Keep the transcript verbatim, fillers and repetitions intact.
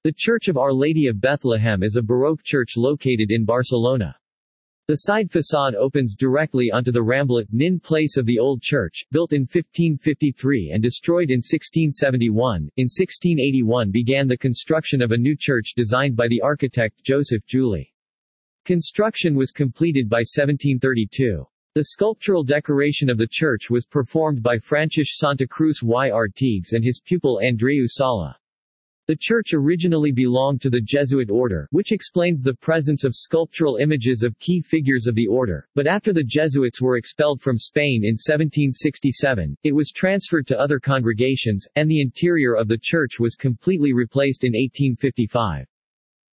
The Church of Our Lady of Bethlehem is a Baroque church located in Barcelona. The side facade opens directly onto the Rambla, Nin place of the old church, built in fifteen fifty-three and destroyed in sixteen seventy-one. In sixteen eighty-one began the construction of a new church designed by the architect Joseph Juli. Construction was completed by seventeen thirty-two. The sculptural decoration of the church was performed by Francis Santa Cruz y Artigues and his pupil Andreu Sala. The church originally belonged to the Jesuit order, which explains the presence of sculptural images of key figures of the order, but after the Jesuits were expelled from Spain in seventeen sixty-seven, it was transferred to other congregations, and the interior of the church was completely replaced in eighteen fifty-five.